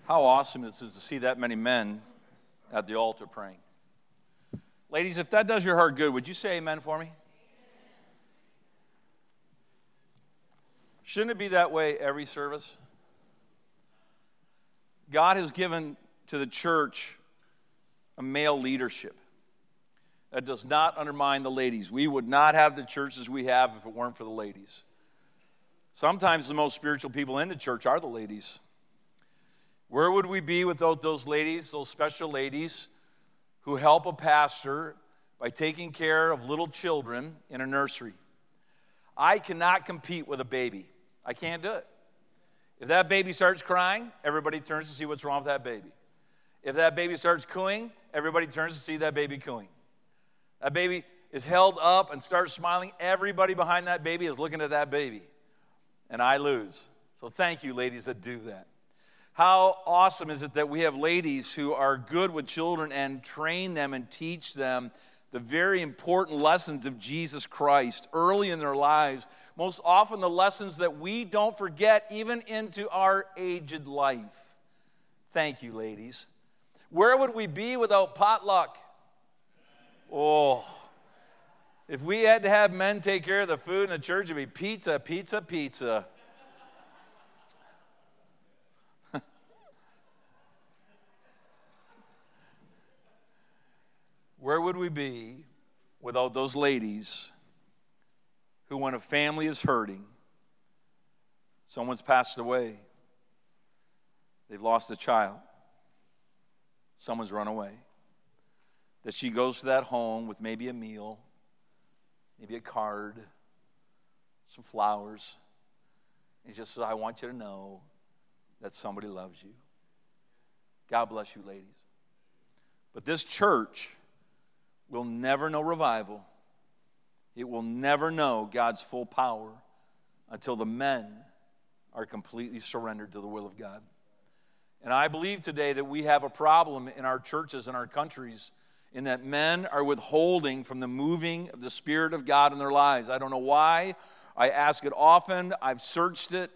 How awesome is it to see that many men at the altar praying? Ladies, if that does your heart good, would you say amen for me? Shouldn't it be that way every service? God has given to the church a male leadership. That does not undermine the ladies. We would not have the churches we have if it weren't for the ladies. Sometimes the most spiritual people in the church are the ladies. Where would we be without those ladies, those special ladies who help a pastor by taking care of little children in a nursery? I cannot compete with a baby. I can't do it. If that baby starts crying, everybody turns to see what's wrong with that baby. If that baby starts cooing, everybody turns to see that baby cooing. That baby is held up and starts smiling. Everybody behind that baby is looking at that baby. And I lose. So thank you, ladies, that do that. How awesome is it that we have ladies who are good with children and train them and teach them the very important lessons of Jesus Christ early in their lives. Most often the lessons that we don't forget even into our aged life. Thank you, ladies. Where would we be without potluck? Oh, if we had to have men take care of the food in the church, it'd be pizza, pizza, pizza. Where would we be without those ladies who, when a family is hurting, someone's passed away, they've lost a child, someone's run away, that she goes to that home with maybe a meal, maybe a card, some flowers, and just says, I want you to know that somebody loves you. God bless you, ladies. But this church will never know revival. It will never know God's full power until the men are completely surrendered to the will of God. And I believe today that we have a problem in our churches and our countries in that men are withholding from the moving of the Spirit of God in their lives. I don't know why. I ask it often. I've searched it.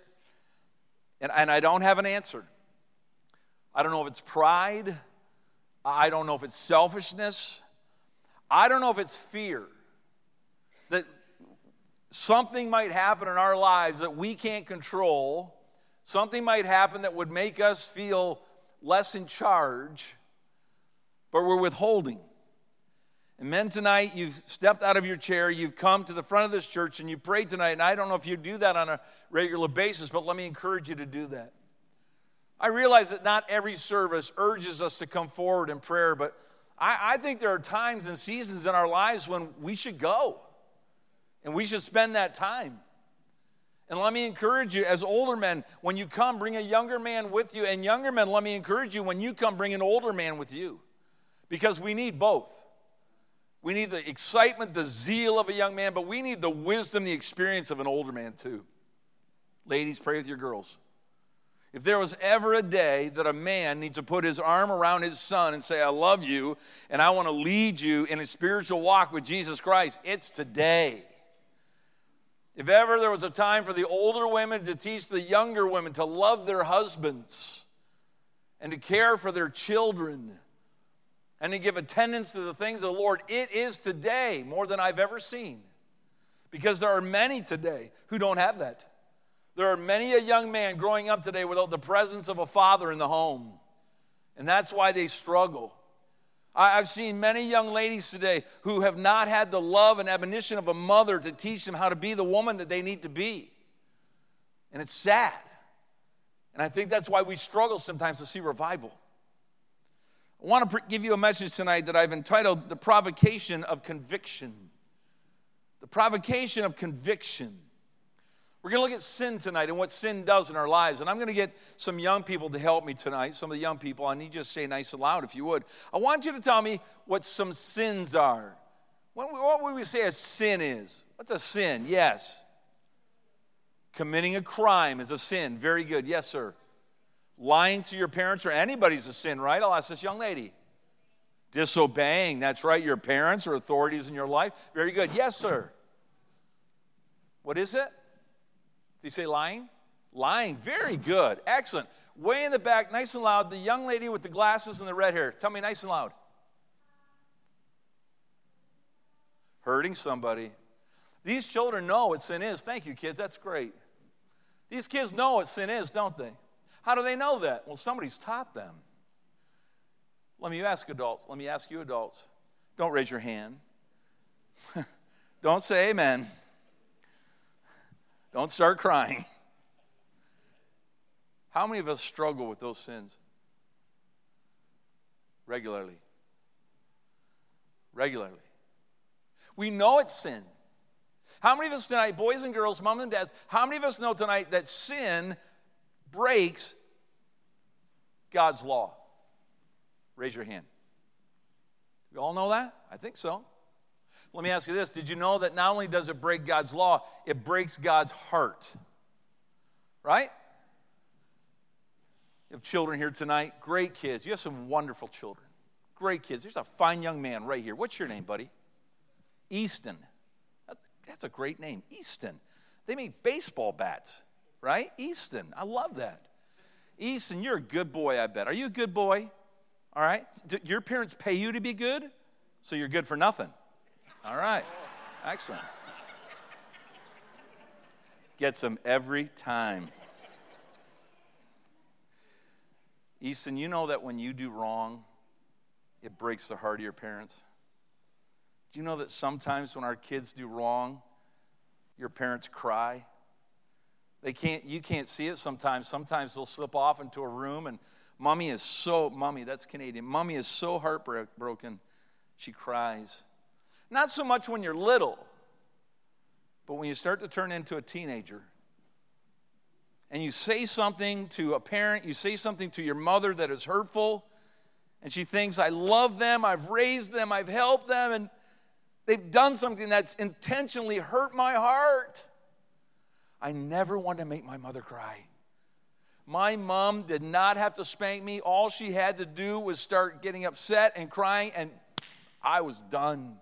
And I don't have an answer. I don't know if it's pride. I don't know if it's selfishness. I don't know if it's fear that something might happen in our lives that we can't control. Something might happen that would make us feel less in charge, but we're withholding. And men, tonight, you've stepped out of your chair, you've come to the front of this church, and you prayed tonight, and I don't know if you do that on a regular basis, but let me encourage you to do that. I realize that not every service urges us to come forward in prayer, but I think there are times and seasons in our lives when we should go, and we should spend that time. And let me encourage you, as older men, when you come, bring a younger man with you, and younger men, let me encourage you, when you come, bring an older man with you, because we need both. We need the excitement, the zeal of a young man, but we need the wisdom, the experience of an older man too. Ladies, pray with your girls. If there was ever a day that a man needs to put his arm around his son and say, I love you, and I want to lead you in a spiritual walk with Jesus Christ, it's today. If ever there was a time for the older women to teach the younger women to love their husbands and to care for their children and to give attendance to the things of the Lord, it is today more than I've ever seen. Because there are many today who don't have that. There are many a young man growing up today without the presence of a father in the home. And that's why they struggle. I've seen many young ladies today who have not had the love and admonition of a mother to teach them how to be the woman that they need to be. And it's sad. And I think that's why we struggle sometimes to see revival. I want to give you a message tonight that I've entitled, The Provocation of Conviction. The Provocation of Conviction. We're going to look at sin tonight and what sin does in our lives. And I'm going to get some young people to help me tonight. Some of the young people, I need you to say nice and loud if you would. I want you to tell me what some sins are. What would we say a sin is? What's a sin? Yes. Committing a crime is a sin. Very good. Yes, sir. Lying to your parents or anybody's a sin, right? I'll ask this young lady. Disobeying, that's right, your parents or authorities in your life. Very good. Yes, sir. What is it? Did he say lying? Lying. Very good. Excellent. Way in the back, nice and loud, the young lady with the glasses and the red hair. Tell me nice and loud. Hurting somebody. These children know what sin is. Thank you, kids. That's great. These kids know what sin is, don't they? How do they know that? Well, somebody's taught them. Let me ask you adults. Don't raise your hand. Don't say amen. Don't start crying. How many of us struggle with those sins? Regularly. We know it's sin. How many of us tonight, boys and girls, moms and dads, how many of us know tonight that sin breaks God's law? Raise your hand. You all know that? I think so. Let me ask you this. Did you know that not only does it break God's law, it breaks God's heart? Right? You have children here tonight. Great kids. You have some wonderful children. Great kids. There's a fine young man right here. What's your name, buddy? Easton. That's a great name. Easton. They make baseball bats, right? Easton. I love that. Easton, you're a good boy, I bet. Are you a good boy? All right. Do your parents pay you to be good? So you're good for nothing. All right. Excellent. Gets them every time. Easton, you know that when you do wrong, it breaks the heart of your parents? Do you know that sometimes when our kids do wrong, your parents cry? You can't see it sometimes. Sometimes they'll slip off into a room and Mommy, that's Canadian. Mommy is so heartbroken, she cries. Not so much when you're little, but when you start to turn into a teenager and you say something to a parent, you say something to your mother that is hurtful, and she thinks, I love them, I've raised them, I've helped them, and they've done something that's intentionally hurt my heart. I never wanted to make my mother cry. My mom did not have to spank me. All she had to do was start getting upset and crying, and I was done.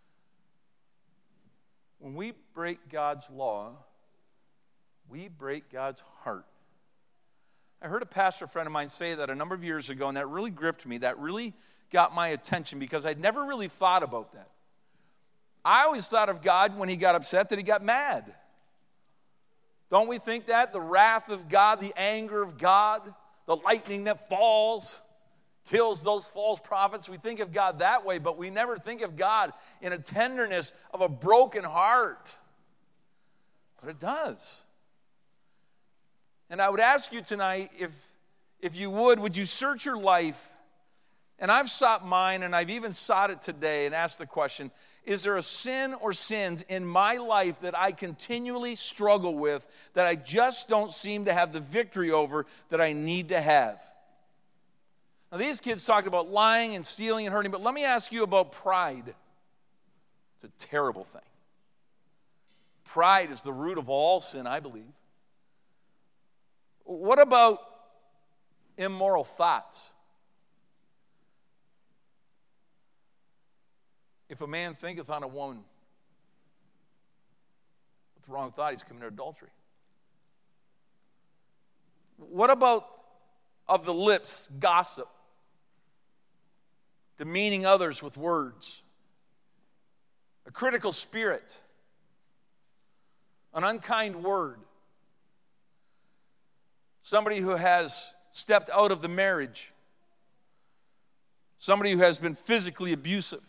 When we break God's law, we break God's heart. I heard a pastor friend of mine say that a number of years ago, and that really gripped me. That really got my attention because I'd never really thought about that. I always thought of God when he got upset that he got mad. Don't we think that? The wrath of God, the anger of God, the lightning that falls, kills those false prophets. We think of God that way, but we never think of God in a tenderness of a broken heart. But it does. And I would ask you tonight, if you would you search your life? And I've sought mine, and I've even sought it today and asked the question, is there a sin or sins in my life that I continually struggle with, that I just don't seem to have the victory over that I need to have? Now, these kids talked about lying and stealing and hurting, but let me ask you about pride. It's a terrible thing. Pride is the root of all sin, I believe. What about immoral thoughts? If a man thinketh on a woman with the wrong thought, he's committed adultery. What about of the lips, gossip, demeaning others with words, a critical spirit, an unkind word, somebody who has stepped out of the marriage, somebody who has been physically abusive?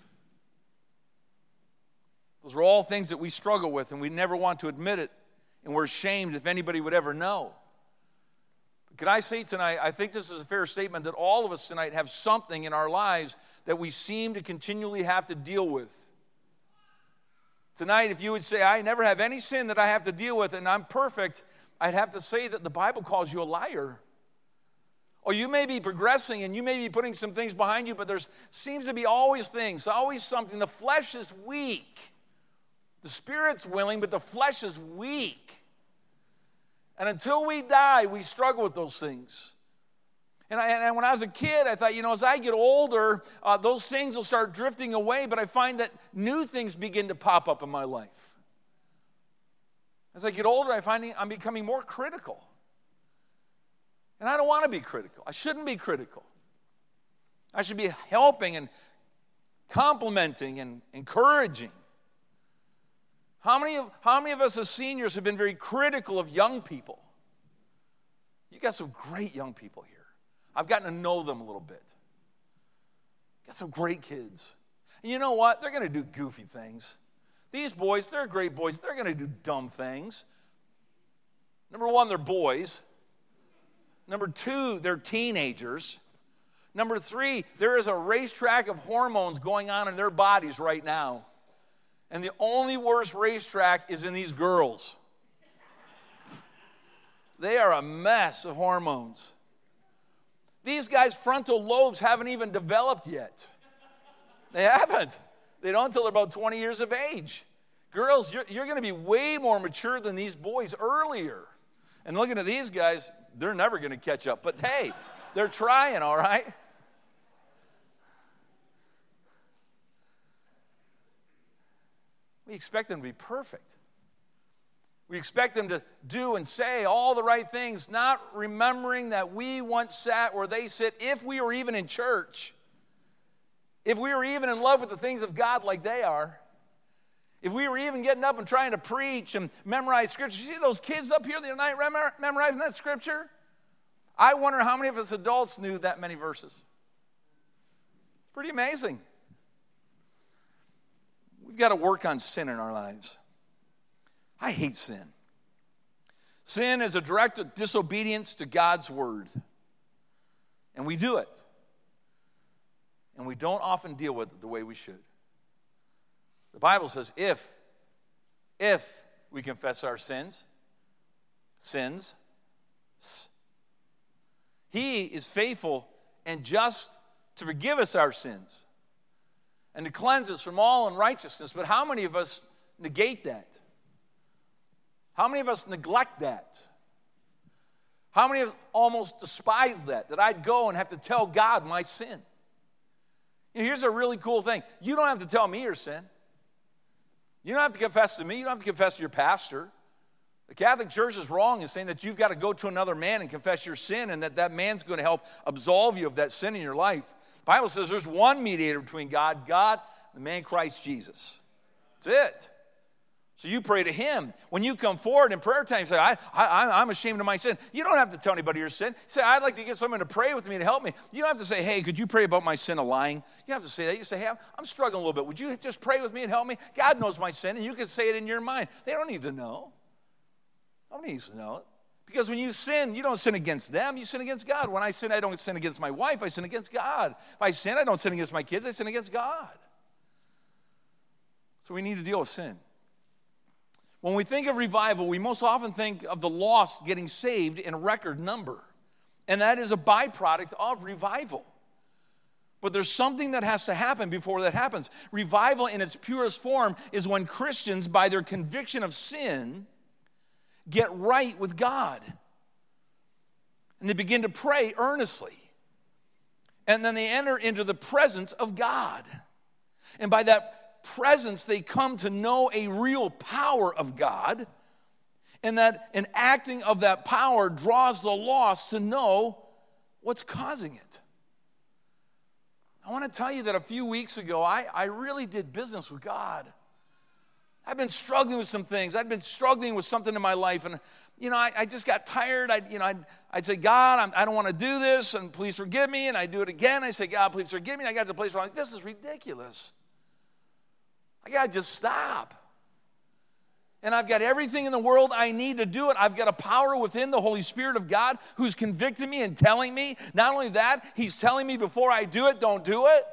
Those are all things that we struggle with, and we never want to admit it, and we're ashamed if anybody would ever know. But can I say tonight, I think this is a fair statement, that all of us tonight have something in our lives that we seem to continually have to deal with. Tonight, if you would say, I never have any sin that I have to deal with, and I'm perfect, I'd have to say that the Bible calls you a liar. Or you may be progressing and you may be putting some things behind you, but there seems to be always things, always something. The flesh is weak. The spirit's willing, but the flesh is weak. And until we die, we struggle with those things. And when I was a kid, I thought, as I get older, those things will start drifting away, but I find that new things begin to pop up in my life. As I get older, I find I'm becoming more critical. And I don't want to be critical. I shouldn't be critical. I should be helping and complimenting and encouraging. How many of us as seniors have been very critical of young people? You got some great young people here. I've gotten to know them a little bit. Got some great kids. And you know what? They're going to do goofy things. These boys, they're great boys. They're going to do dumb things. Number one, they're boys. Number two, they're teenagers. Number three, there is a racetrack of hormones going on in their bodies right now. And the only worst racetrack is in these girls. They are a mess of hormones. These guys' frontal lobes haven't even developed yet. They haven't. They don't until they're about 20 years of age. Girls, you're going to be way more mature than these boys earlier. And looking at these guys, they're never going to catch up. But hey, they're trying, all right? We expect them to be perfect. We expect them to do and say all the right things, not remembering that we once sat where they sit, if we were even in church, if we were even in love with the things of God like they are, if we were even getting up and trying to preach and memorize scripture. You see those kids up here the other night memorizing that scripture? I wonder how many of us adults knew that many verses. It's pretty amazing. We've got to work on sin in our lives. I hate sin. Sin is a direct disobedience to God's word. And we do it. And we don't often deal with it the way we should. The Bible says if we confess our sins, He is faithful and just to forgive us our sins and to cleanse us from all unrighteousness. But how many of us negate that? How many of us neglect that? How many of us almost despise that I'd go and have to tell God my sin? You know, here's a really cool thing. You don't have to tell me your sin. You don't have to confess to me. You don't have to confess to your pastor. The Catholic Church is wrong in saying that you've got to go to another man and confess your sin and that man's going to help absolve you of that sin in your life. The Bible says there's one mediator between God, the man Christ Jesus. That's it. So you pray to him. When you come forward in prayer time, you say, I'm ashamed of my sin. You don't have to tell anybody your sin. You say, I'd like to get someone to pray with me to help me. You don't have to say, hey, could you pray about my sin of lying? You don't have to say that. You say, hey, I'm struggling a little bit. Would you just pray with me and help me? God knows my sin, and you can say it in your mind. They don't need to know. Nobody needs to know it. Because when you sin, you don't sin against them. You sin against God. When I sin, I don't sin against my wife. I sin against God. If I sin, I don't sin against my kids. I sin against God. So we need to deal with sin. When we think of revival, we most often think of the lost getting saved in a record number. And that is a byproduct of revival. But there's something that has to happen before that happens. Revival in its purest form is when Christians, by their conviction of sin, get right with God. And they begin to pray earnestly. And then they enter into the presence of God. And by that presence, they come to know a real power of God, and that an acting of that power draws the lost to know what's causing it. I want to tell you that a few weeks ago, I really did business with God. I've been struggling with some things. I've been struggling with something in my life, and I just got tired. I'd say, God, I don't want to do this, and please forgive me, and I do it again. I say, God, please forgive me, and I got to the place where I'm like, this is ridiculous. I got to just stop. And I've got everything in the world I need to do it. I've got a power within the Holy Spirit of God who's convicting me and telling me. Not only that, he's telling me before I do it, don't do it.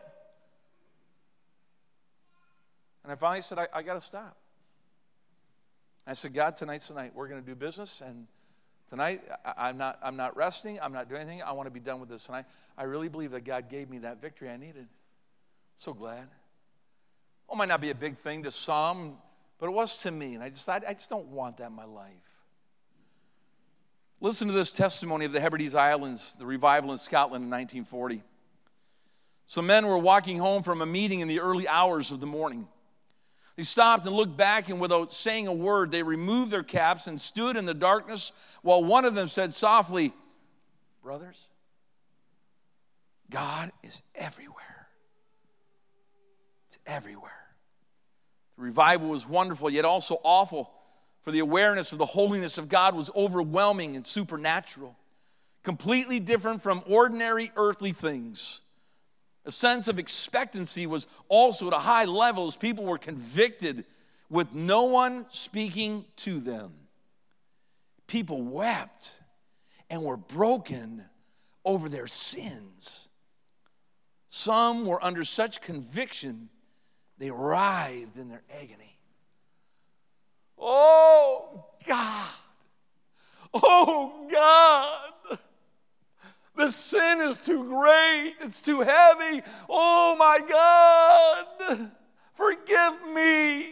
And I finally said, I got to stop. I said, God, tonight's the night. We're going to do business. And tonight, I'm not resting. I'm not doing anything. I want to be done with this. And I really believe that God gave me that victory I needed. So glad. It might not be a big thing to some, but it was to me. And I just don't want that in my life. Listen to this testimony of the Hebrides Islands, the revival in Scotland in 1940. Some men were walking home from a meeting in the early hours of the morning. They stopped and looked back, and without saying a word, they removed their caps and stood in the darkness while one of them said softly, brothers, God is everywhere. It's everywhere. The revival was wonderful, yet also awful, for the awareness of the holiness of God was overwhelming and supernatural, completely different from ordinary earthly things. A sense of expectancy was also at a high level as people were convicted with no one speaking to them. People wept and were broken over their sins. Some were under such conviction, they writhed in their agony. Oh, God. Oh, God. The sin is too great. It's too heavy. Oh, my God. Forgive me.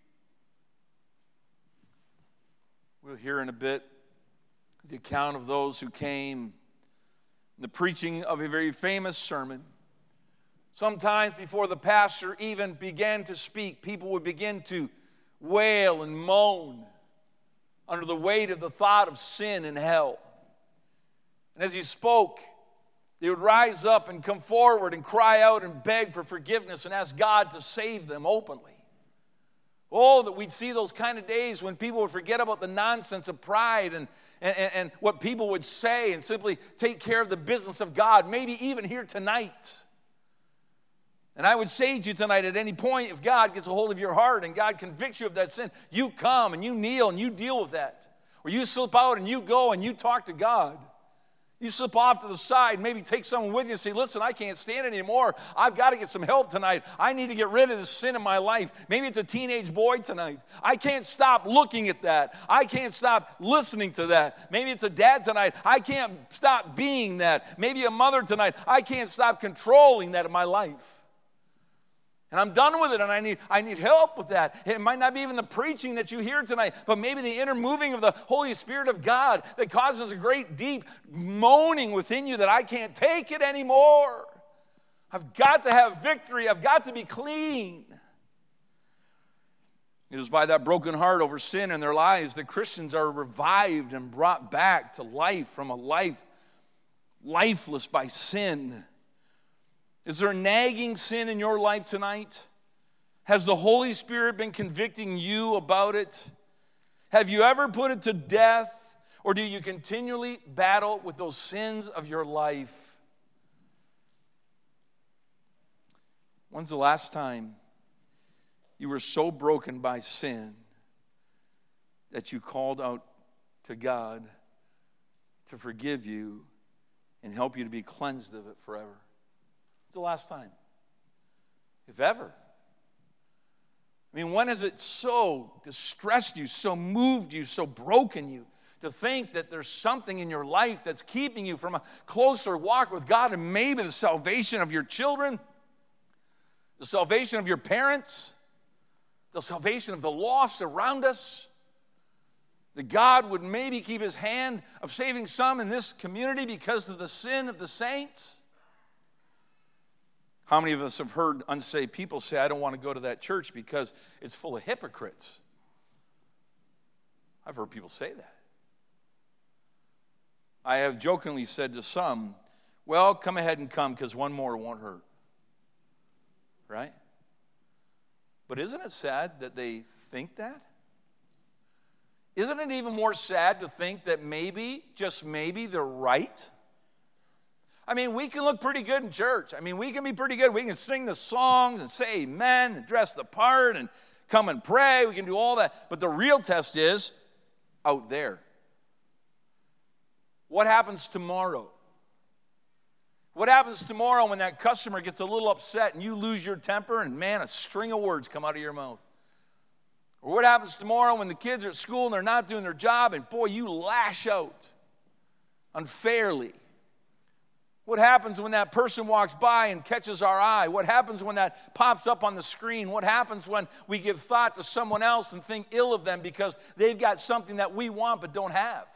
We'll hear in a bit the account of those who came, the preaching of a very famous sermon. Sometimes before the pastor even began to speak, people would begin to wail and moan under the weight of the thought of sin and hell. And as he spoke, they would rise up and come forward and cry out and beg for forgiveness and ask God to save them openly. Oh, that we'd see those kind of days when people would forget about the nonsense of pride and what people would say and simply take care of the business of God, maybe even here tonight. And I would say to you tonight, at any point, if God gets a hold of your heart and God convicts you of that sin, you come and you kneel and you deal with that. Or you slip out and you go and you talk to God. You slip off to the side, maybe take someone with you and say, listen, I can't stand it anymore. I've got to get some help tonight. I need to get rid of this sin in my life. Maybe it's a teenage boy tonight. I can't stop looking at that. I can't stop listening to that. Maybe it's a dad tonight. I can't stop being that. Maybe a mother tonight. I can't stop controlling that in my life. And I'm done with it, and I need help with that. It might not be even the preaching that you hear tonight, but maybe the inner moving of the Holy Spirit of God that causes a great deep moaning within you that I can't take it anymore. I've got to have victory. I've got to be clean. It is by that broken heart over sin in their lives that Christians are revived and brought back to life from a life lifeless by sin. Is there nagging sin in your life tonight? Has the Holy Spirit been convicting you about it? Have you ever put it to death? Or do you continually battle with those sins of your life? When's the last time you were so broken by sin that you called out to God to forgive you and help you to be cleansed of it forever? It's the last time, if ever. I mean, when has it so distressed you, so moved you, so broken you to think that there's something in your life that's keeping you from a closer walk with God, and maybe the salvation of your children, the salvation of your parents, the salvation of the lost around us, that God would maybe keep his hand of saving some in this community because of the sin of the saints? How many of us have heard unsaved people say, I don't want to go to that church because it's full of hypocrites? I've heard people say that. I have jokingly said to some, well, come ahead and come because one more won't hurt. Right? But isn't it sad that they think that? Isn't it even more sad to think that maybe, just maybe, they're right? I mean, we can look pretty good in church. I mean, we can be pretty good. We can sing the songs and say amen and dress the part and come and pray. We can do all that. But the real test is out there. What happens tomorrow? What happens tomorrow when that customer gets a little upset and you lose your temper and, man, a string of words come out of your mouth? Or what happens tomorrow when the kids are at school and they're not doing their job and, boy, you lash out unfairly? What happens when that person walks by and catches our eye? What happens when that pops up on the screen? What happens when we give thought to someone else and think ill of them because they've got something that we want but don't have?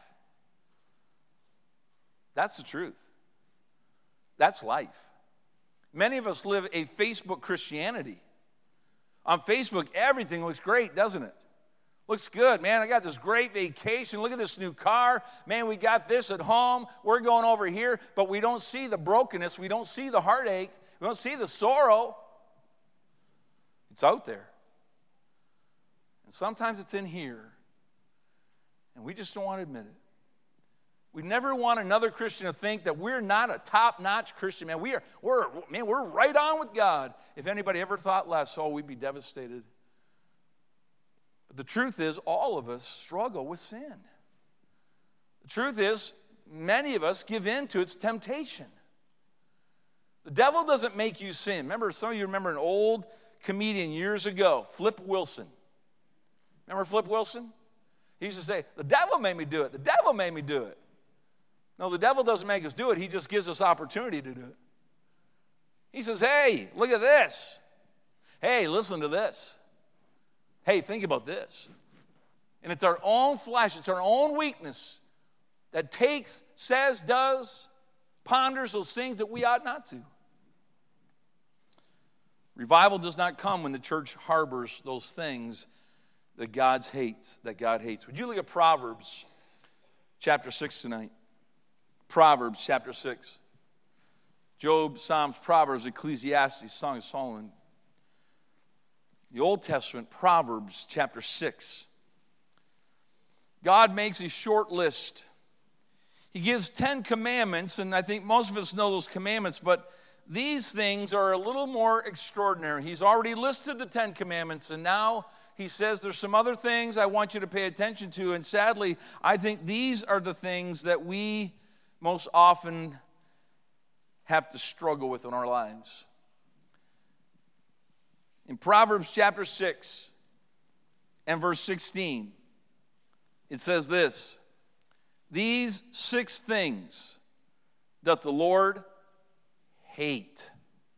That's the truth. That's life. Many of us live a Facebook Christianity. On Facebook, everything looks great, doesn't it? Looks good, man. I got this great vacation. Look at this new car. Man, we got this at home. We're going over here. But we don't see the brokenness. We don't see the heartache. We don't see the sorrow. It's out there. And sometimes it's in here. And we just don't want to admit it. We never want another Christian to think that we're not a top-notch Christian. Man, we're right on with God. If anybody ever thought less, we'd be devastated. But the truth is, all of us struggle with sin. The truth is, many of us give in to its temptation. The devil doesn't make you sin. Remember, some of you remember an old comedian years ago, Flip Wilson. Remember Flip Wilson? He used to say, the devil made me do it. The devil made me do it. No, the devil doesn't make us do it. He just gives us opportunity to do it. He says, hey, look at this. Hey, listen to this. Hey, think about this. And it's our own flesh, it's our own weakness that takes, says, does, ponders those things that we ought not to. Revival does not come when the church harbors those things that God hates. Would you look at Proverbs chapter 6 tonight? Proverbs chapter 6. Job, Psalms, Proverbs, Ecclesiastes, Song of Solomon. The Old Testament, Proverbs chapter 6. God makes a short list. He gives 10 commandments, and I think most of us know those commandments, but these things are a little more extraordinary. He's already listed the 10 commandments, and now he says there's some other things I want you to pay attention to, and sadly, I think these are the things that we most often have to struggle with in our lives. In Proverbs chapter 6 and verse 16, it says this, these 6 things doth the Lord hate.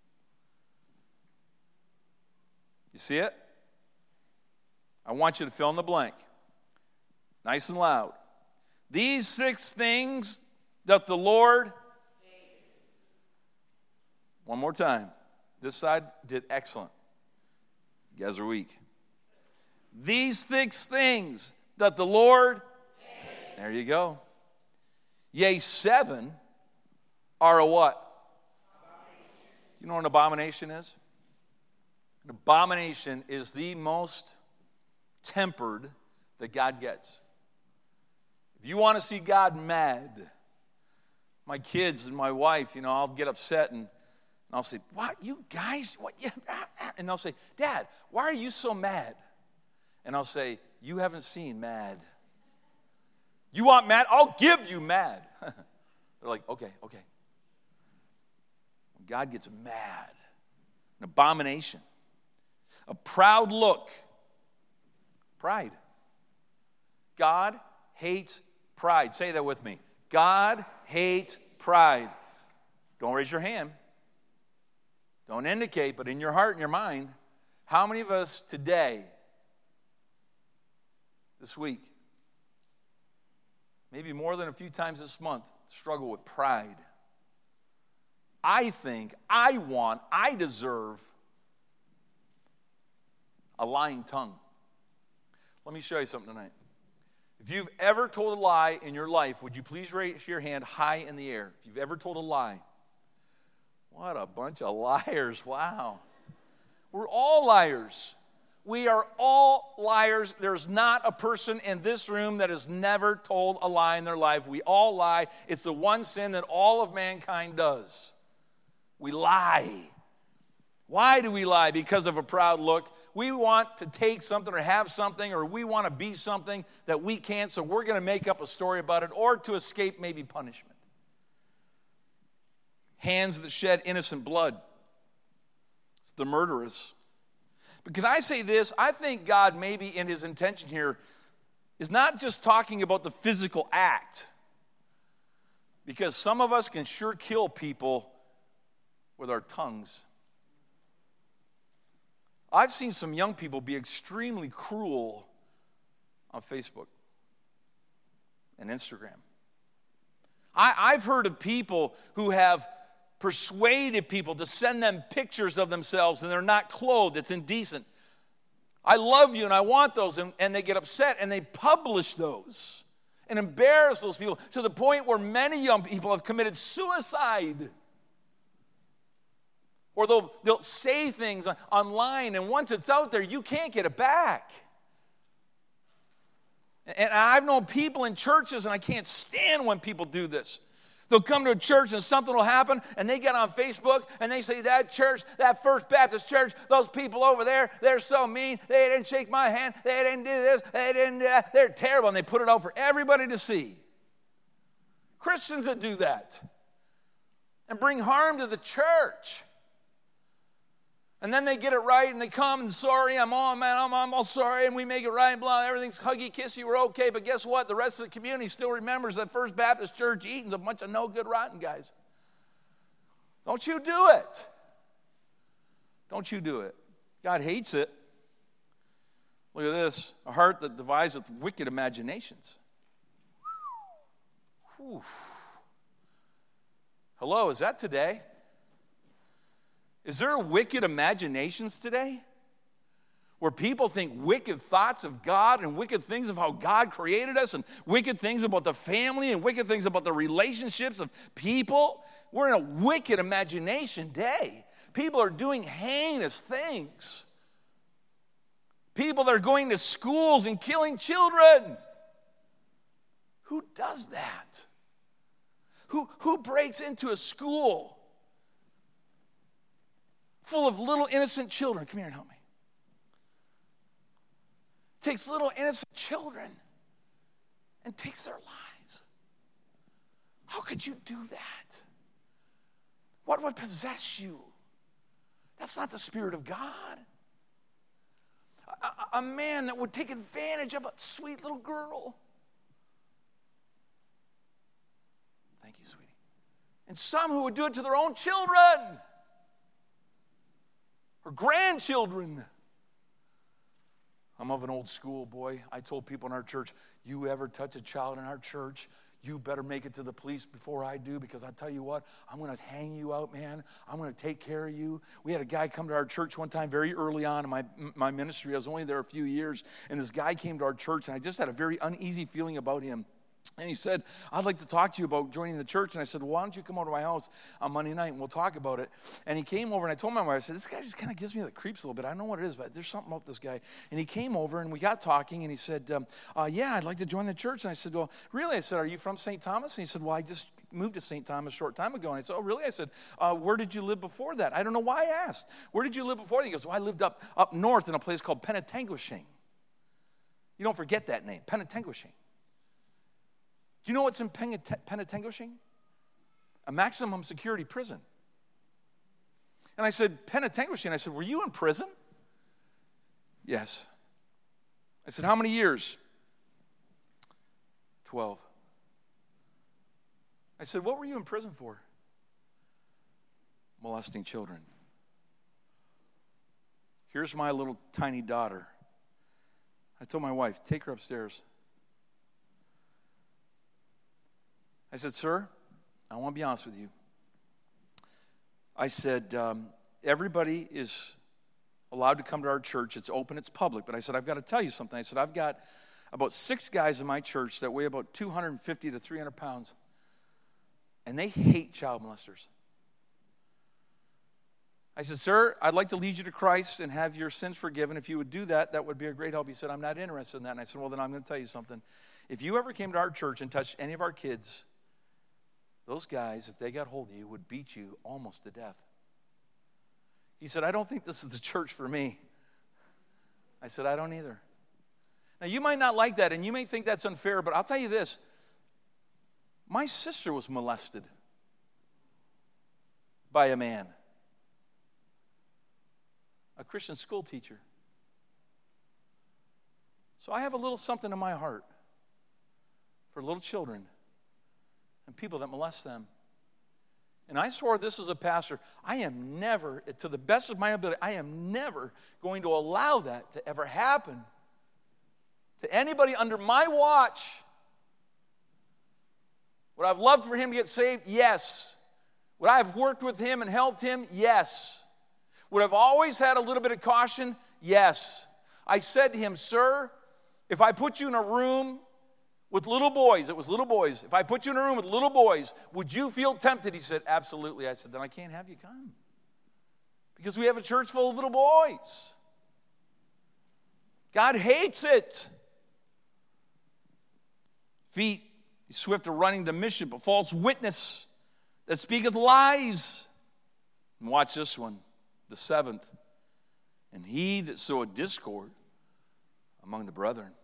You see it? I want you to fill in the blank. Nice and loud. These 6 things doth the Lord hate. One more time. This side did excellent. You guys are weak. These 6 things that the Lord hates. There you go. Yea, 7 are a what? You know what an abomination is? An abomination is the most tempered that God gets. If you want to see God mad, my kids and my wife, I'll get upset and I'll say, what, you guys? What? Yeah. And they'll say, Dad, why are you so mad? And I'll say, you haven't seen mad. You want mad? I'll give you mad. They're like, okay. When God gets mad, an abomination, a proud look, pride. God hates pride. Say that with me. God hates pride. Don't raise your hand. Don't indicate, but in your heart and your mind, how many of us today, this week, maybe more than a few times this month, struggle with pride? I think, I deserve a lying tongue. Let me show you something tonight. If you've ever told a lie in your life, would you please raise your hand high in the air? If you've ever told a lie. What a bunch of liars. Wow. We're all liars. We are all liars. There's not a person in this room that has never told a lie in their life. We all lie. It's the one sin that all of mankind does. We lie. Why do we lie? Because of a proud look. We want to take something or have something, or we want to be something that we can't, so we're going to make up a story about it, or to escape maybe punishment. Hands that shed innocent blood. It's the murderous. But can I say this? I think God maybe in his intention here is not just talking about the physical act. Because some of us can sure kill people with our tongues. I've seen some young people be extremely cruel on Facebook and Instagram. I've heard of people who have persuaded people to send them pictures of themselves and they're not clothed. It's indecent. I love you and I want those. And they get upset and they publish those and embarrass those people to the point where many young people have committed suicide. Or they'll say things online, and once it's out there, you can't get it back. And I've known people in churches, and I can't stand when people do this. They'll come to a church and something will happen, and they get on Facebook, and they say, that church, that First Baptist church, those people over there, they're so mean. They didn't shake my hand. They didn't do this. They didn't do that. They're terrible, and they put it out for everybody to see. Christians that do that and bring harm to the church. And then they get it right, and they come and sorry, I'm all sorry, and we make it right, blah, everything's huggy, kissy, we're okay. But guess what? The rest of the community still remembers that First Baptist Church Eaton's a bunch of no good, rotten guys. Don't you do it. Don't you do it. God hates it. Look at this. A heart that deviseth wicked imaginations. Whew. Hello, is that today? Is there wicked imaginations today? Where people think wicked thoughts of God and wicked things of how God created us and wicked things about the family and wicked things about the relationships of people? We're in a wicked imagination day. People are doing heinous things. People that are going to schools and killing children. Who does that? Who breaks into a school full of little innocent children? Come here and help me. Takes little innocent children and takes their lives. How could you do that? What would possess you? That's not the Spirit of God. A man that would take advantage of a sweet little girl. Thank you, sweetie. And some who would do it to their own children. Or grandchildren. I'm of an old school, boy. I told people in our church, you ever touch a child in our church, you better make it to the police before I do, because I tell you what, I'm going to hang you out, man. I'm going to take care of you. We had a guy come to our church one time very early on in my ministry. I was only there a few years, and this guy came to our church, and I just had a very uneasy feeling about him. And he said, I'd like to talk to you about joining the church. And I said, well, why don't you come over to my house on Monday night and we'll talk about it. And he came over and I told my wife, I said, this guy just kind of gives me the creeps a little bit. I don't know what it is, but there's something about this guy. And he came over and we got talking and he said, yeah, I'd like to join the church. And I said, well, really? I said, are you from St. Thomas? And he said, well, I just moved to St. Thomas a short time ago. And I said, oh, really? I said, where did you live before that? I don't know why I asked. Where did you live before that? He goes, well, I lived up north in a place called Penetanguishing. You don't forget that name, Penetanguishing. Do you know what's in Penetanguishing? A maximum security prison. And I said, Penetanguishing? I said, were you in prison? Yes. I said, how many years? 12. I said, what were you in prison for? Molesting children. Here's my little tiny daughter. I told my wife, take her upstairs. I said, sir, I want to be honest with you. I said, everybody is allowed to come to our church. It's open, it's public. But I said, I've got to tell you something. I said, I've got about 6 guys in my church that weigh about 250 to 300 pounds. And they hate child molesters. I said, sir, I'd like to lead you to Christ and have your sins forgiven. If you would do that, that would be a great help. He said, I'm not interested in that. And I said, well, then I'm going to tell you something. If you ever came to our church and touched any of our kids, those guys, if they got hold of you, would beat you almost to death. He said, I don't think this is the church for me. I said, I don't either. Now, you might not like that, and you may think that's unfair, but I'll tell you this. My sister was molested by a man, a Christian school teacher. So I have a little something in my heart for little children and people that molest them. And I swore this as a pastor, I am never, to the best of my ability, I am never going to allow that to ever happen to anybody under my watch. Would I have loved for him to get saved? Yes. Would I have worked with him and helped him? Yes. Would I have always had a little bit of caution? Yes. I said to him, "Sir, if I put you in a room with little boys," it was little boys, "if I put you in a room with little boys, would you feel tempted?" He said, "Absolutely." I said, "Then I can't have you come. Because we have a church full of little boys." God hates it. Feet, swift of running to mission, but false witness that speaketh lies. And watch this one, the seventh. And he that soweth discord among the brethren.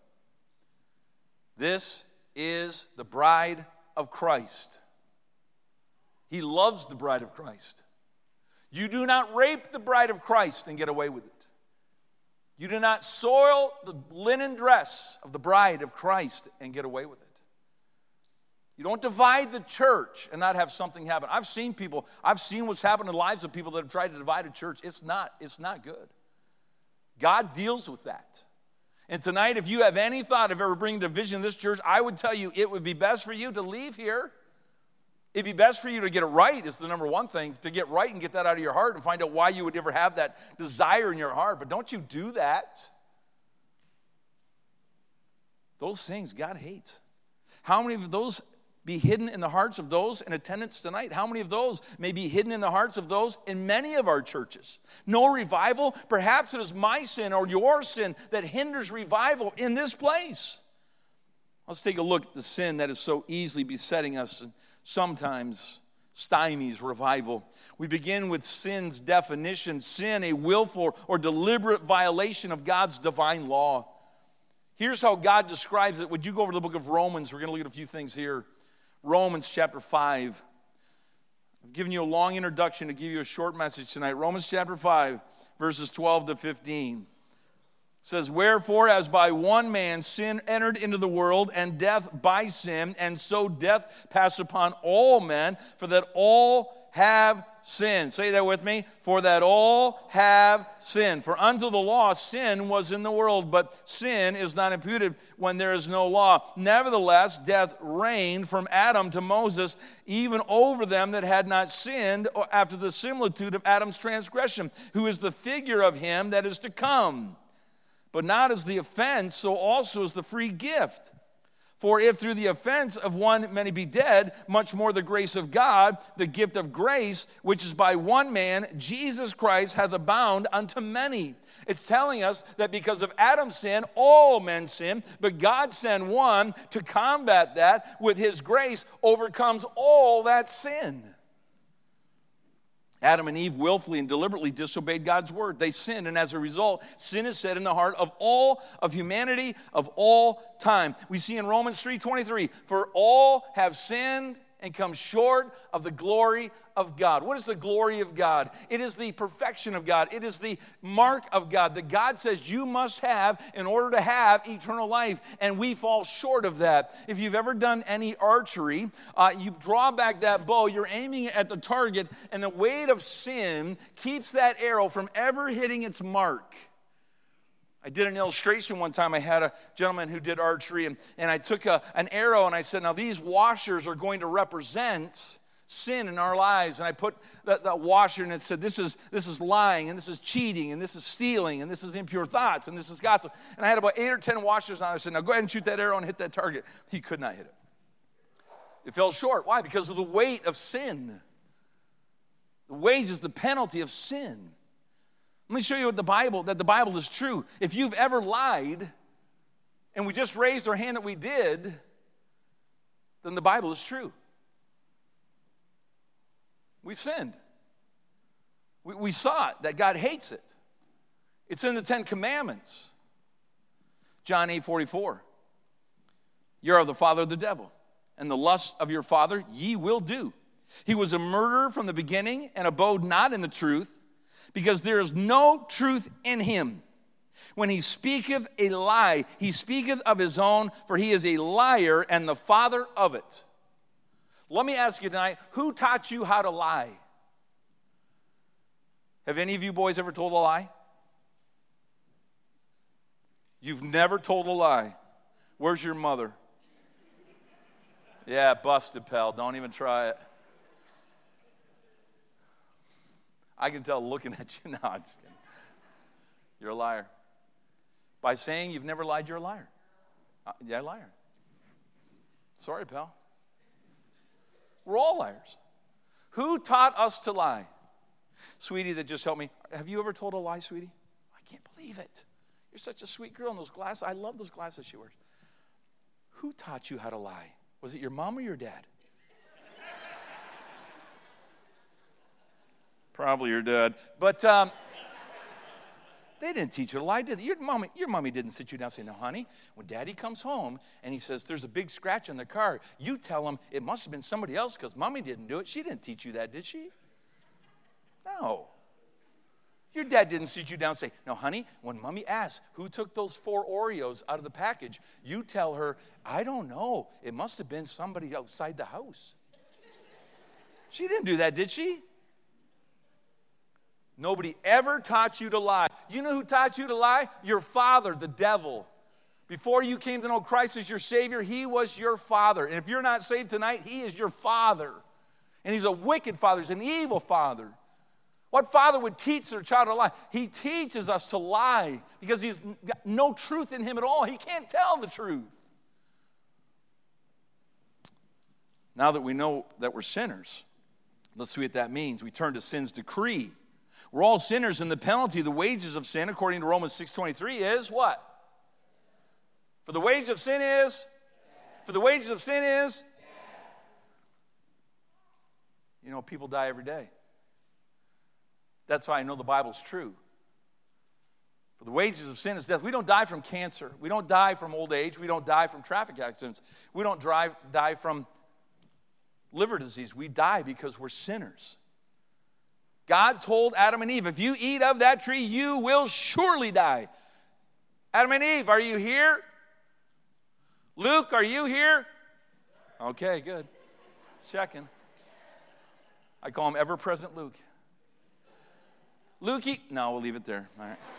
This is the bride of Christ. He loves the bride of Christ. You do not rape the bride of Christ and get away with it. You do not soil the linen dress of the bride of Christ and get away with it. You don't divide the church and not have something happen. I've seen what's happened in the lives of people that have tried to divide a church. It's not good. God deals with that. And tonight, if you have any thought of ever bringing division in this church, I would tell you it would be best for you to leave here. It'd be best for you to get it right is the number one thing, to get right and get that out of your heart and find out why you would ever have that desire in your heart. But don't you do that. Those things God hates. How many of those be hidden in the hearts of those in attendance tonight? How many of those may be hidden in the hearts of those in many of our churches? No revival? Perhaps it is my sin or your sin that hinders revival in this place. Let's take a look at the sin that is so easily besetting us and sometimes stymies revival. We begin with sin's definition. Sin, a willful or deliberate violation of God's divine law. Here's how God describes it. Would you go over to the book of Romans? We're going to look at a few things here. Romans chapter 5. I've given you a long introduction to give you a short message tonight. Romans chapter 5, verses 12 to 15. It says, "Wherefore, as by one man sin entered into the world, and death by sin, and so death passed upon all men, for that all have sinned." Say that with me. "For that all have sinned. For unto the law sin was in the world, but sin is not imputed when there is no law. Nevertheless, death reigned from Adam to Moses, even over them that had not sinned, after the similitude of Adam's transgression, who is the figure of him that is to come. But not as the offense, so also is the free gift. For if through the offense of one many be dead, much more the grace of God, the gift of grace, which is by one man, Jesus Christ, hath abounded unto many." It's telling us that because of Adam's sin, all men sin, but God sent one to combat that with his grace, overcomes all that sin. Adam and Eve willfully and deliberately disobeyed God's word. They sinned, and as a result, sin is set in the heart of all of humanity of all time. We see in Romans 3:23, "For all have sinned and come short of the glory of God." What is the glory of God? It is the perfection of God. It is the mark of God that God says you must have in order to have eternal life, and we fall short of that. If you've ever done any archery, you draw back that bow, you're aiming at the target, and the weight of sin keeps that arrow from ever hitting its mark. I did an illustration one time. I had a gentleman who did archery, and I took an arrow, and I said, now these washers are going to represent sin in our lives. And I put the washer, and it said, this is lying, and this is cheating, and this is stealing, and this is impure thoughts, and this is gossip. And I had about 8 or 10 washers on it. I said, now go ahead and shoot that arrow and hit that target. He could not hit it. It fell short. Why? Because of the weight of sin. The wage is the penalty of sin. Let me show you that the Bible is true. If you've ever lied, and we just raised our hand that we did, then the Bible is true. We've sinned. We saw it, that God hates it. It's in the 10 Commandments. John 8:44. "You are the father of the devil, and the lust of your father ye will do. He was a murderer from the beginning, and abode not in the truth, because there is no truth in him. When he speaketh a lie, he speaketh of his own, for he is a liar and the father of it." Let me ask you tonight, who taught you how to lie? Have any of you boys ever told a lie? You've never told a lie. Where's your mother? Yeah, busted, pal. Don't even try it. I can tell looking at you now. I'm just kidding. You're a liar. By saying you've never lied, you're a liar. Yeah, liar. Sorry, pal. We're all liars. Who taught us to lie? Sweetie that just helped me. Have you ever told a lie, sweetie? I can't believe it. You're such a sweet girl in those glasses. I love those glasses she wears. Who taught you how to lie? Was it your mom or your dad? Probably your dad. But they didn't teach you to lie, did they? Your mommy didn't sit you down and say, "No, honey, when Daddy comes home and he says there's a big scratch on the car, you tell him it must have been somebody else because Mommy didn't do it." She didn't teach you that, did she? No. Your dad didn't sit you down and say, "No, honey, when Mommy asks who took those 4 Oreos out of the package, you tell her, I don't know. It must have been somebody outside the house." She didn't do that, did she? Nobody ever taught you to lie. You know who taught you to lie? Your father, the devil. Before you came to know Christ as your Savior, he was your father. And if you're not saved tonight, he is your father. And he's a wicked father. He's an evil father. What father would teach their child to lie? He teaches us to lie because he's got no truth in him at all. He can't tell the truth. Now that we know that we're sinners, let's see what that means. We turn to sin's decree. We're all sinners, and the penalty, the wages of sin, according to Romans 6:23, is what? For the wage of sin is? For the wages of sin is? You know, people die every day. That's why I know the Bible's true. For the wages of sin is death. We don't die from cancer. We don't die from old age. We don't die from traffic accidents. We don't die from liver disease. We die because we're sinners. God told Adam and Eve, if you eat of that tree, you will surely die. Adam and Eve, are you here? Luke, are you here? Okay, good. Just checking. I call him ever-present Luke. Lukey, no, we'll leave it there. All right.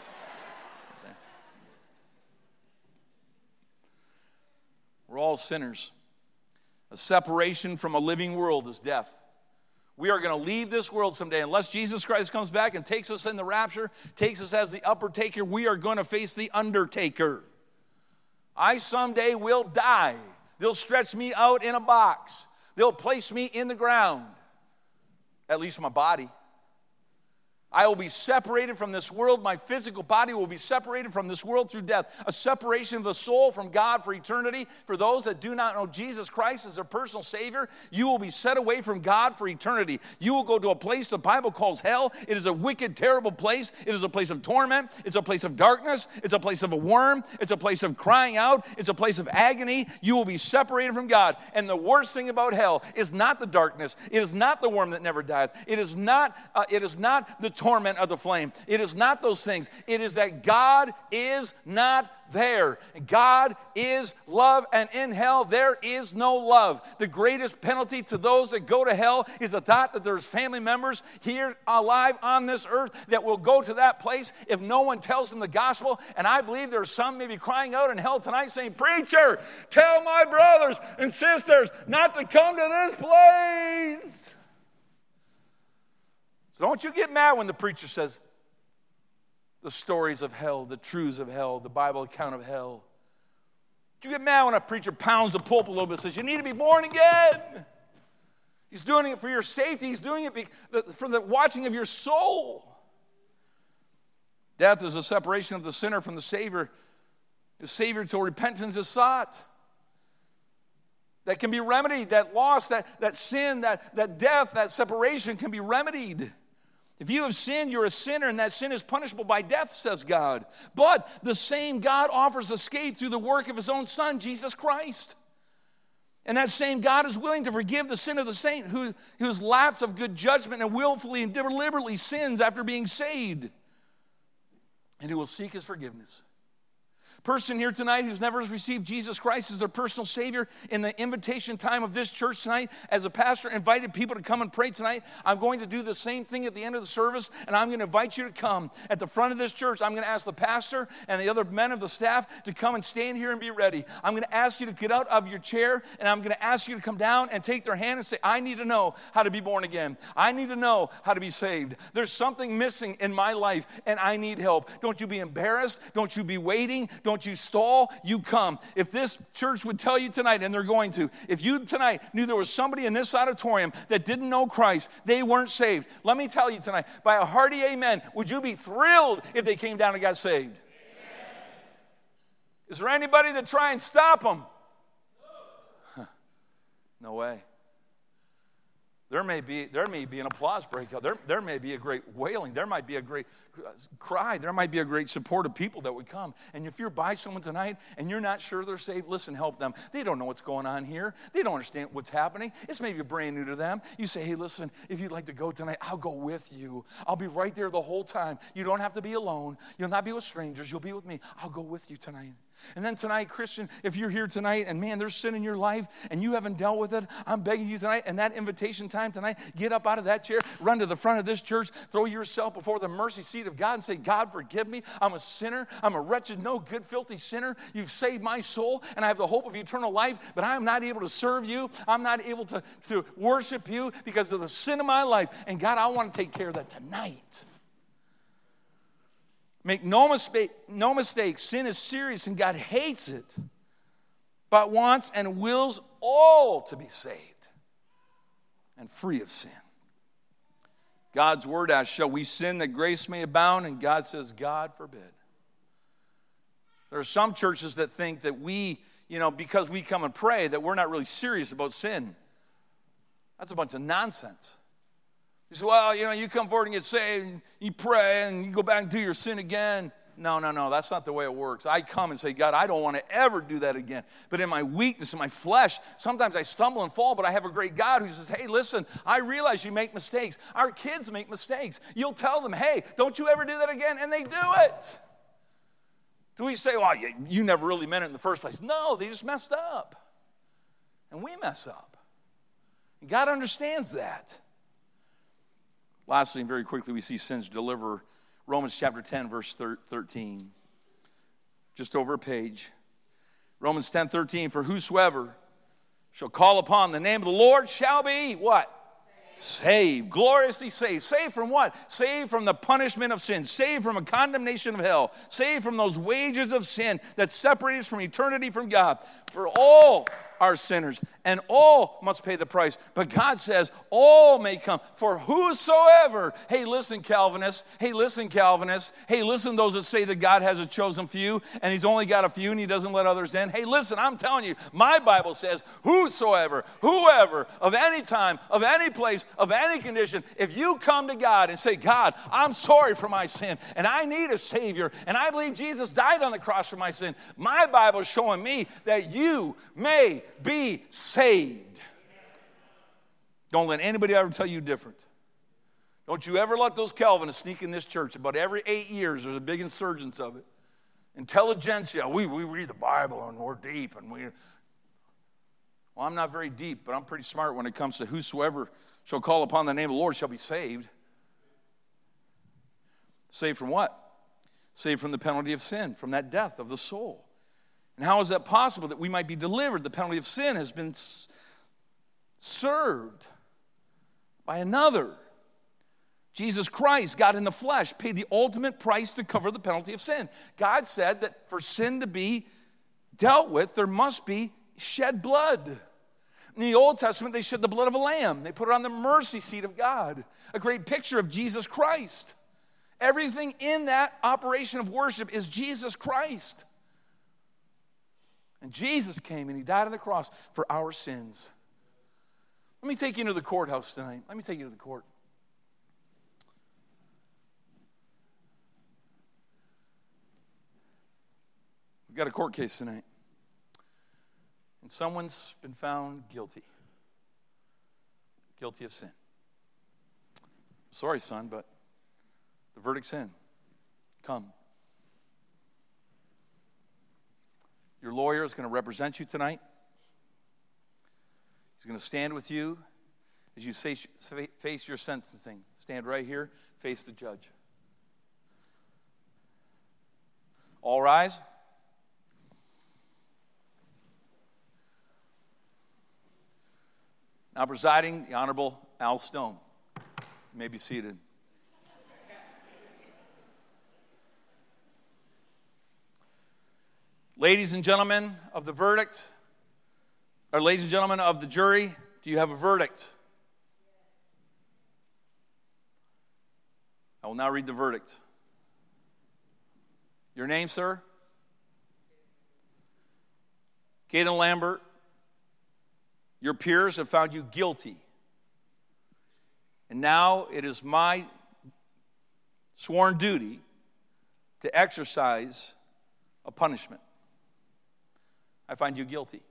We're all sinners. A separation from a living world is death. We are going to leave this world someday. Unless Jesus Christ comes back and takes us in the rapture, takes us as the upper taker, we are going to face the undertaker. I someday will die. They'll stretch me out in a box. They'll place me in the ground, at least my body. I will be separated from this world. My physical body will be separated from this world through death. A separation of the soul from God for eternity. For those that do not know Jesus Christ as their personal Savior, you will be set away from God for eternity. You will go to a place the Bible calls hell. It is a wicked, terrible place. It is a place of torment. It's a place of darkness. It's a place of a worm. It's a place of crying out. It's a place of agony. You will be separated from God. And the worst thing about hell is not the darkness. It is not the worm that never dieth. It is not the torment of the flame. It is not those things. It is that God is not there. God is love, and in hell there is no love. The greatest penalty to those that go to hell is the thought that there's family members here alive on this earth that will go to that place if no one tells them the gospel. And I believe there's some maybe crying out in hell tonight saying, "Preacher, tell my brothers and sisters not to come to this place." So don't you get mad when the preacher says the stories of hell, the truths of hell, the Bible account of hell. Don't you get mad when a preacher pounds the pulpit a little bit and says, "You need to be born again." He's doing it for your safety. He's doing it for the watching of your soul. Death is a separation of the sinner from the Savior. The Savior till repentance is sought. That can be remedied. That loss, that sin, that death, that separation can be remedied. If you have sinned, you're a sinner, and that sin is punishable by death, says God. But the same God offers escape through the work of his own Son, Jesus Christ. And that same God is willing to forgive the sin of the saint whose lapse of good judgment and willfully and deliberately sins after being saved, and who will seek his forgiveness. Person here tonight who's never received Jesus Christ as their personal Savior, in the invitation time of this church tonight, as a pastor invited people to come and pray tonight, I'm going to do the same thing at the end of the service, and I'm going to invite you to come. At the front of this church, I'm going to ask the pastor and the other men of the staff to come and stand here and be ready. I'm going to ask you to get out of your chair, and I'm going to ask you to come down and take their hand and say, I need to know how to be born again. I need to know how to be saved. There's something missing in my life, and I need help. Don't you be embarrassed. Don't you be waiting. Don't you stall, you come. If this church would tell you tonight, and they're going to, if you tonight knew there was somebody in this auditorium that didn't know Christ, they weren't saved, let me tell you tonight, by a hearty amen, would you be thrilled if they came down and got saved? Amen. Is there anybody that try and stop them? No way. There may be an applause breakout. There may be a great wailing. There might be a great cry. There might be a great support of people that would come. And if you're by someone tonight and you're not sure they're saved, listen, help them. They don't know what's going on here. They don't understand what's happening. It's maybe brand new to them. You say, hey, listen, if you'd like to go tonight, I'll go with you. I'll be right there the whole time. You don't have to be alone. You'll not be with strangers. You'll be with me. I'll go with you tonight. And then tonight, Christian, if you're here tonight and man, there's sin in your life and you haven't dealt with it, I'm begging you tonight, and that invitation time tonight, get up out of that chair, run to the front of this church, throw yourself before the mercy seat of God and say, God, forgive me. I'm a sinner. I'm a wretched, no good, filthy sinner. You've saved my soul and I have the hope of eternal life, but I am not able to serve you. I'm not able to worship you because of the sin of my life. And God, I want to take care of that tonight. Make no mistake, sin is serious and God hates it, but wants and wills all to be saved and free of sin. God's word asks, shall we sin that grace may abound? And God says, God forbid. There are some churches that think that we, because we come and pray, that we're not really serious about sin. That's a bunch of nonsense. You say, well, you come forward and get saved, and you pray, and you go back and do your sin again. No, that's not the way it works. I come and say, God, I don't want to ever do that again. But in my weakness, in my flesh, sometimes I stumble and fall, but I have a great God who says, hey, listen, I realize you make mistakes. Our kids make mistakes. You'll tell them, hey, don't you ever do that again, and they do it. Do we say, well, you never really meant it in the first place? No, they just messed up. And we mess up. And God understands that. Lastly, and very quickly, we see sin's deliverer. Romans chapter 10, verse 13. Just over a page. Romans 10:13. For whosoever shall call upon the name of the Lord shall be what? Saved. Gloriously saved. Saved from what? Saved from the punishment of sin. Saved from a condemnation of hell. Saved from those wages of sin that separate us from eternity from God. For all are sinners, and all must pay the price. But God says, all may come. For whosoever, hey, listen, Calvinists. Hey, listen, Calvinists. Hey, listen, those that say that God has a chosen few, and he's only got a few, and he doesn't let others in. Hey, listen, I'm telling you, my Bible says, whosoever, whoever, of any time, of any place, of any condition, if you come to God and say, God, I'm sorry for my sin, and I need a Savior, and I believe Jesus died on the cross for my sin, my Bible is showing me that you may be saved. Don't let anybody ever tell you different. Don't you ever let those Calvinists sneak in this church. About every 8 years, there's a big insurgence of it. Intelligentsia, we read the Bible and we're deep. Well, I'm not very deep, but I'm pretty smart when it comes to whosoever shall call upon the name of the Lord shall be saved. Saved from what? Saved from the penalty of sin, from that death of the soul. And how is that possible that we might be delivered? The penalty of sin has been served by another. Jesus Christ, God in the flesh, paid the ultimate price to cover the penalty of sin. God said that for sin to be dealt with, there must be shed blood. In the Old Testament, they shed the blood of a lamb. They put it on the mercy seat of God, a great picture of Jesus Christ. Everything in that operation of worship is Jesus Christ. And Jesus came and he died on the cross for our sins. Let me take you into the courthouse tonight. Let me take you to the court. We've got a court case tonight. And someone's been found guilty. Guilty of sin. Sorry, son, but the verdict's in. Come. Your lawyer is going to represent you tonight. He's going to stand with you as you face your sentencing. Stand right here, face the judge. All rise. Now presiding, the Honorable Al Stone. You may be seated. Ladies and gentlemen of the verdict, or ladies and gentlemen of the jury, do you have a verdict? I will now read the verdict. Your name, sir? Caden Lambert. Your peers have found you guilty. And now it is my sworn duty to exercise a punishment. I find you guilty.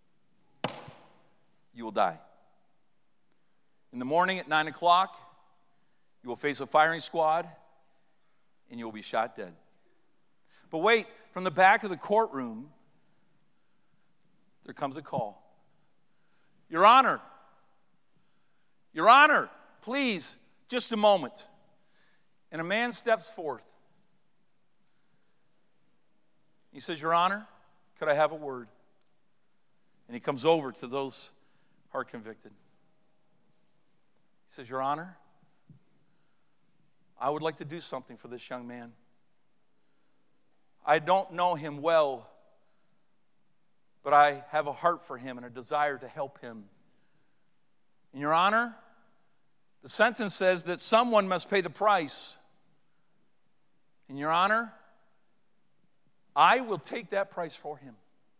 You will die. In the morning at 9 o'clock, you will face a firing squad and you will be shot dead. But wait, from the back of the courtroom, there comes a call. Your Honor, please, just a moment. And a man steps forth. He says, Your Honor, could I have a word? And he comes over to those who are convicted. He says, Your Honor, I would like to do something for this young man. I don't know him well, but I have a heart for him and a desire to help him. And Your Honor, the sentence says that someone must pay the price. And Your Honor, I will take that price for him.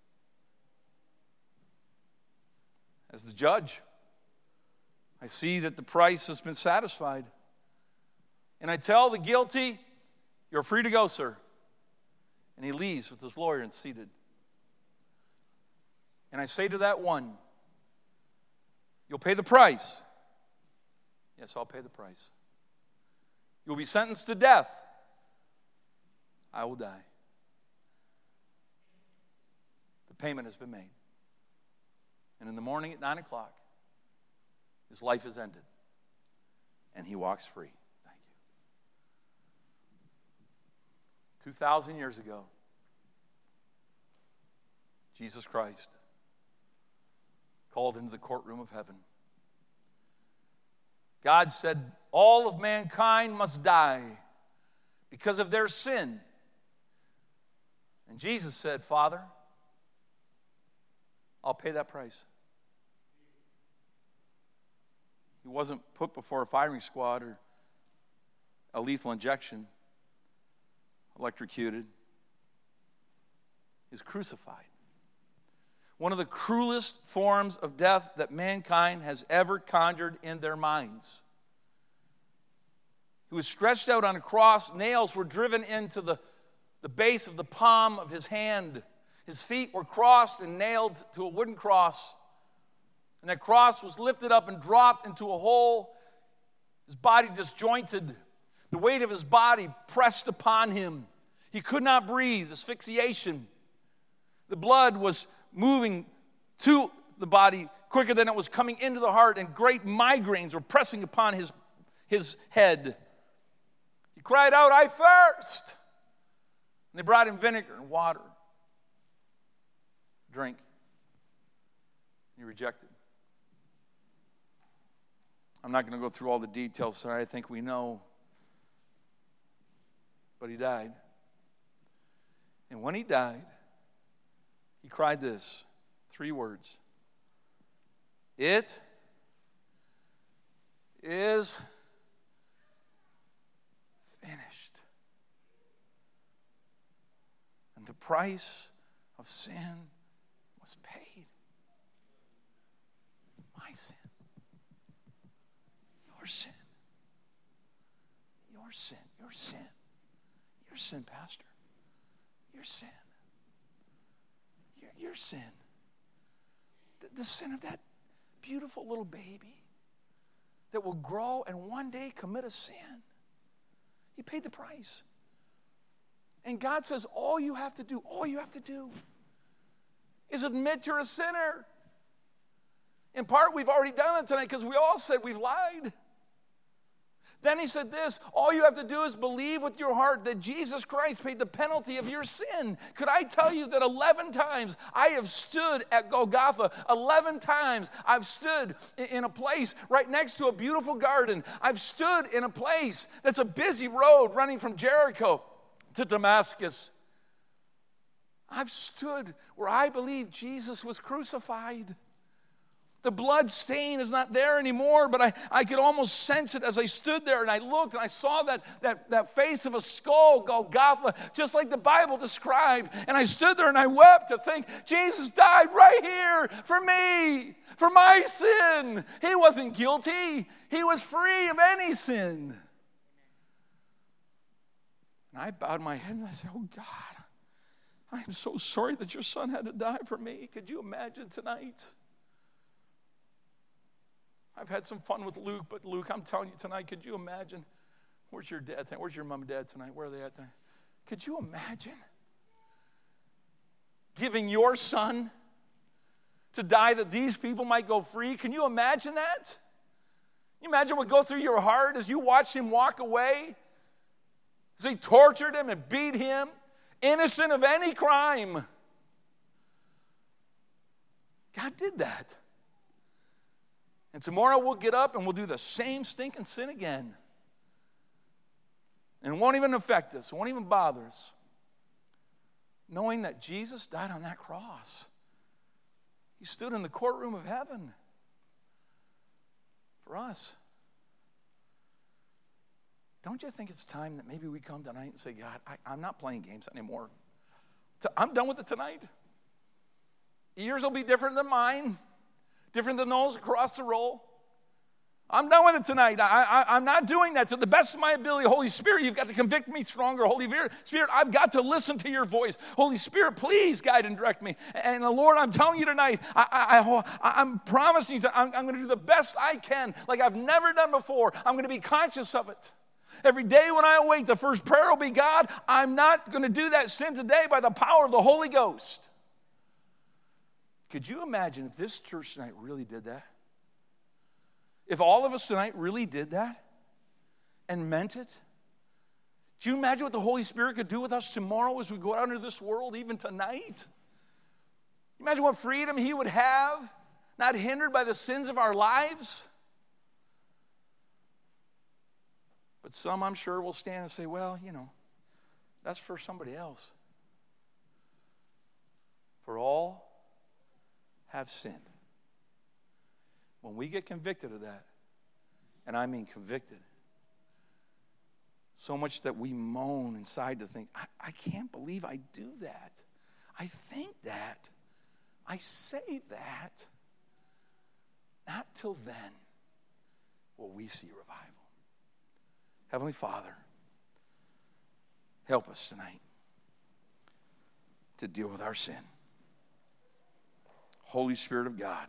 As the judge, I see that the price has been satisfied. And I tell the guilty, you're free to go, sir. And he leaves with his lawyer and seated. And I say to that one, you'll pay the price. Yes, I'll pay the price. You'll be sentenced to death. I will die. The payment has been made. And in the morning at 9 o'clock, his life is ended. And he walks free. Thank you. 2,000 years ago, Jesus Christ called into the courtroom of heaven. God said, all of mankind must die because of their sin. And Jesus said, Father, I'll pay that price. He wasn't put before a firing squad or a lethal injection, electrocuted. He was crucified. One of the cruelest forms of death that mankind has ever conjured in their minds. He was stretched out on a cross. Nails were driven into the base of the palm of his hand. His feet were crossed and nailed to a wooden cross. And that cross was lifted up and dropped into a hole. His body disjointed. The weight of his body pressed upon him. He could not breathe, asphyxiation. The blood was moving to the body quicker than it was coming into the heart, and great migraines were pressing upon his head. He cried out, I thirst! And they brought him vinegar and water. Drink. He rejected. I'm not going to go through all the details, sorry, I think we know. But he died. And when he died, he cried this, 3 words. It is finished. And the price of sin was paid. My sin. Your sin. Your sin. Your sin. Your sin, Pastor. Your sin. Your sin. The sin of that beautiful little baby that will grow and one day commit a sin. He paid the price. And God says, all you have to do is admit you're a sinner. In part, we've already done it tonight because we all said we've lied. Then he said this, all you have to do is believe with your heart that Jesus Christ paid the penalty of your sin. Could I tell you that 11 times I have stood at Golgotha, 11 times I've stood in a place right next to a beautiful garden. I've stood in a place that's a busy road running from Jericho to Damascus. I've stood where I believe Jesus was crucified. The blood stain is not there anymore, but I could almost sense it as I stood there and I looked and I saw that face of a skull, Golgotha, just like the Bible described. And I stood there and I wept to think, Jesus died right here for me, for my sin. He wasn't guilty. He was free of any sin. And I bowed my head and I said, oh God, I am so sorry that your son had to die for me. Could you imagine tonight? I've had some fun with Luke, but Luke, I'm telling you tonight, could you imagine? Where's your dad tonight? Where's your mom and dad tonight? Where are they at tonight? Could you imagine giving your son to die that these people might go free? Can you imagine that? Can you imagine what go through your heart as you watched him walk away? As they tortured him and beat him, innocent of any crime. God did that. And tomorrow we'll get up and we'll do the same stinking sin again. And it won't even affect us. It won't even bother us. Knowing that Jesus died on that cross. He stood in the courtroom of heaven for us. Don't you think it's time that maybe we come tonight and say, God, I'm not playing games anymore. I'm done with it tonight. Yours will be different than mine. Different than those across the row. I'm done with it tonight. I'm not doing that to the best of my ability. Holy Spirit, you've got to convict me stronger. Holy Spirit, I've got to listen to your voice. Holy Spirit, please guide and direct me. And Lord, I'm telling you tonight, I'm promising you, I'm going to do the best I can like I've never done before. I'm going to be conscious of it. Every day when I awake, the first prayer will be, God, I'm not going to do that sin today by the power of the Holy Ghost. Could you imagine if this church tonight really did that? If all of us tonight really did that and meant it? Do you imagine what the Holy Spirit could do with us tomorrow as we go out into this world, even tonight? Imagine what freedom He would have, not hindered by the sins of our lives. But some, I'm sure, will stand and say, well, that's for somebody else. For all have sinned. When we get convicted of that, and I mean convicted, so much that we moan inside to think, I can't believe I do that. I think that. I say that. Not till then will we see revival. Heavenly Father, help us tonight to deal with our sin. Holy Spirit of God,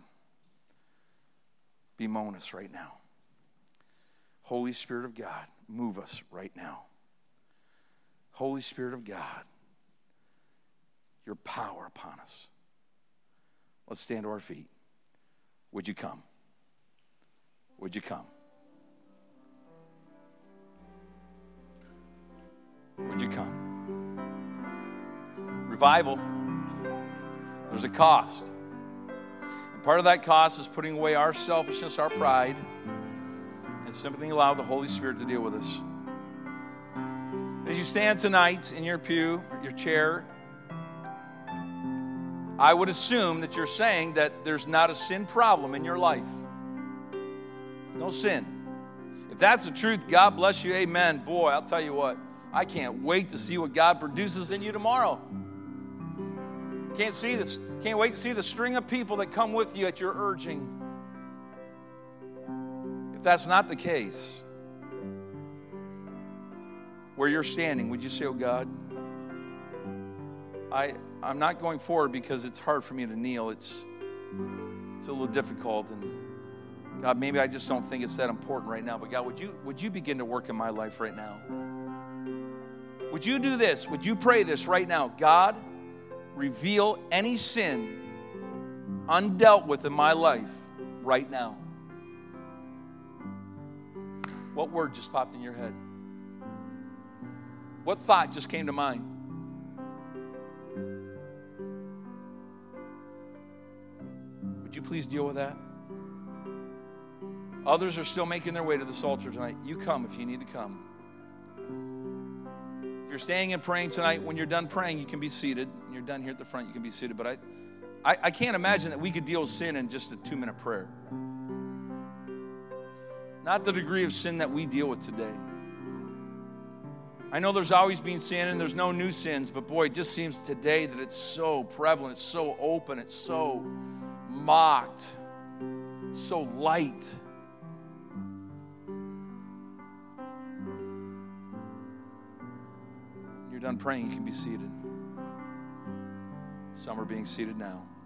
bemoan us right now. Holy Spirit of God, move us right now. Holy Spirit of God, your power upon us. Let's stand to our feet. Would you come? Would you come? Would you come? Revival, there's a cost. Part of that cost is putting away our selfishness, our pride, and simply allow the Holy Spirit to deal with us. As you stand tonight in your pew, your chair, I would assume that you're saying that there's not a sin problem in your life. No sin. If that's the truth, God bless you, amen. Boy, I'll tell you what, I can't wait to see what God produces in you tomorrow. Can't wait to see the string of people that come with you at your urging. If that's not the case, where you're standing, would you say, oh God, I'm not going forward because it's hard for me to kneel. It's a little difficult. And God, maybe I just don't think it's that important right now. But God, would you begin to work in my life right now? Would you do this? Would you pray this right now? God, reveal any sin undealt with in my life right now. What word just popped in your head? What thought just came to mind? Would you please deal with that? Others are still making their way to this altar tonight. You come if you need to come. If you're staying and praying tonight, when you're done praying, you can be seated. When you're done here at the front, you can be seated. But I can't imagine that we could deal with sin in just a 2-minute prayer. Not the degree of sin that we deal with today. I know there's always been sin and there's no new sins, but boy, it just seems today that it's so prevalent, it's so open, it's so mocked, so light. When you're done praying, you can be seated. Some are being seated now.